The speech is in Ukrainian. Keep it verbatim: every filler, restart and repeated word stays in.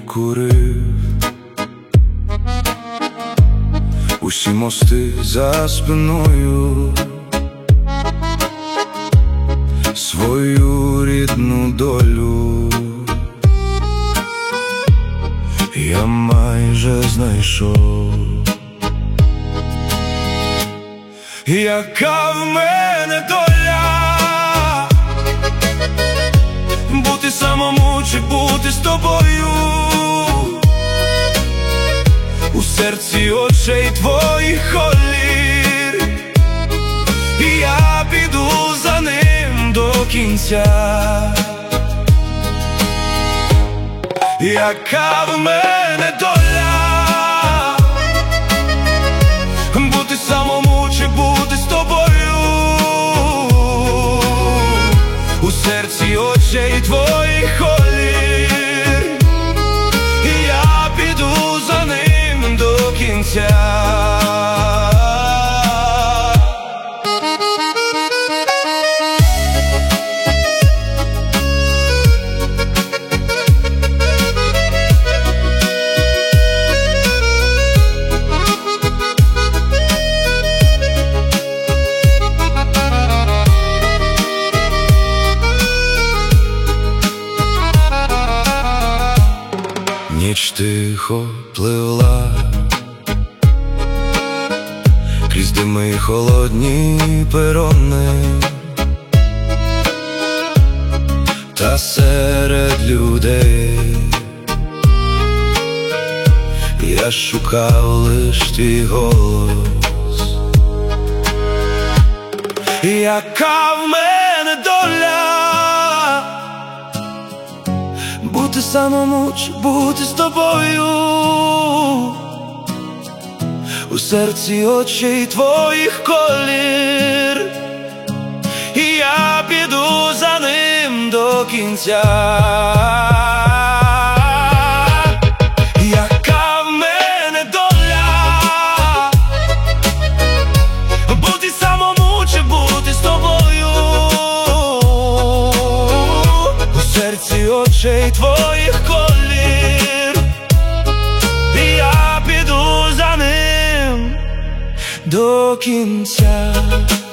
курив, усі мости за спиною, свою рідну долю я майже знайшов. Яка в мене доля, бути самому чи бути з тобою, у серці очей твоїх колір, і я піду за ним до кінця. Яка в мене доля, бути самому чи бути з тобою, у серці очей твоїх колір, і я піду за ним до кінця. Ніч тихо пливла крізь дими й холодні перони, та серед людей я шукав лиш твій голос. Яка в мене доля, бути самому чи бути з тобою, у серці очей твоїх колір, і я піду за ним до кінця. Яка в мене доля, бути самому чи бути з тобою, у серці очей твоїх колір, і я піду за ним до кінця.